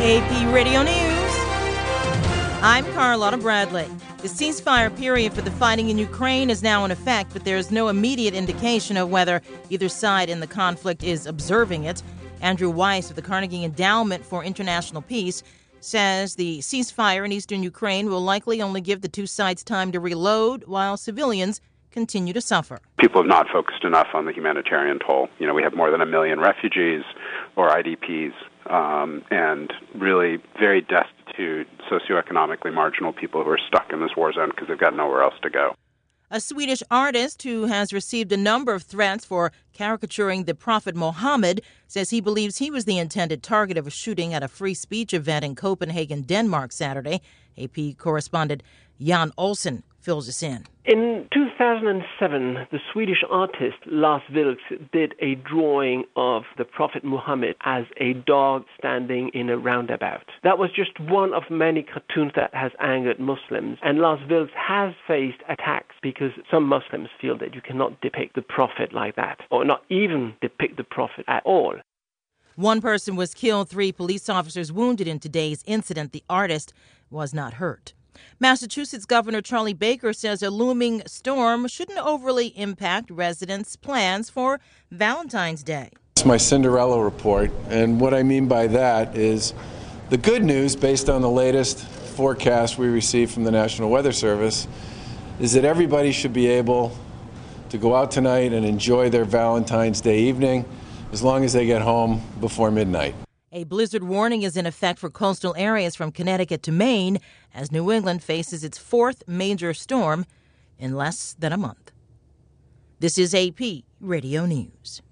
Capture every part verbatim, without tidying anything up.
A P Radio News. I'm Carlotta Bradley. The ceasefire period for the fighting in Ukraine is now in effect, but there is no immediate indication of whether either side in the conflict is observing it. Andrew Weiss of the Carnegie Endowment for International Peace says the ceasefire in eastern Ukraine will likely only give the two sides time to reload while civilians continue to suffer. People have not focused enough on the humanitarian toll. You know, we have more than a million refugees or I D Ps um, and really very destitute, socioeconomically marginal people who are stuck in this war zone because they've got nowhere else to go. A Swedish artist who has received a number of threats for caricaturing the Prophet Muhammad says he believes he was the intended target of a shooting at a free speech event in Copenhagen, Denmark, Saturday. A P correspondent Jan Olsen fills us in. In two thousand seven, the Swedish artist Lars Vilks did a drawing of the Prophet Muhammad as a dog standing in a roundabout. That was just one of many cartoons that has angered Muslims, and Lars Vilks has faced attacks because some Muslims feel that you cannot depict the Prophet like that, or not even depict the Prophet at all. One person was killed, three police officers wounded in today's incident. The artist was not hurt. Massachusetts Governor Charlie Baker says a looming storm shouldn't overly impact residents' plans for Valentine's Day. It's my Cinderella report, and what I mean by that is the good news, based on the latest forecast we received from the National Weather Service, is that everybody should be able to go out tonight and enjoy their Valentine's Day evening as long as they get home before midnight. A blizzard warning is in effect for coastal areas from Connecticut to Maine as New England faces its fourth major storm in less than a month. This is A P Radio News.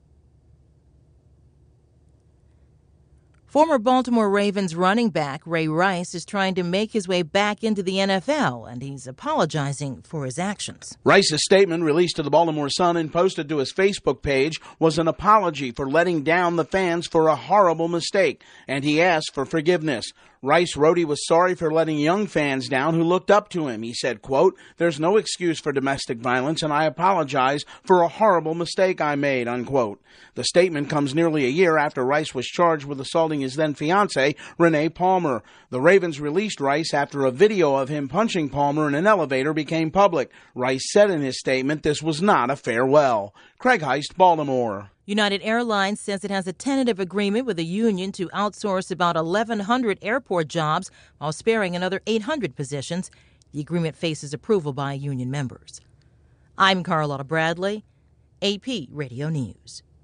Former Baltimore Ravens running back Ray Rice is trying to make his way back into the N F L, and he's apologizing for his actions. Rice's statement, released to the Baltimore Sun and posted to his Facebook page, was an apology for letting down the fans for a horrible mistake, and he asked for forgiveness. Rice wrote he was sorry for letting young fans down who looked up to him. He said, quote, "There's no excuse for domestic violence, and I apologize for a horrible mistake I made," unquote. The statement comes nearly a year after Rice was charged with assaulting his then-fiancée, Renee Palmer. The Ravens released Rice after a video of him punching Palmer in an elevator became public. Rice said in his statement this was not a farewell. Craig Heist, Baltimore. United Airlines says it has a tentative agreement with a union to outsource about eleven hundred airport jobs while sparing another eight hundred positions. The agreement faces approval by union members. I'm Carlotta Bradley, A P Radio News.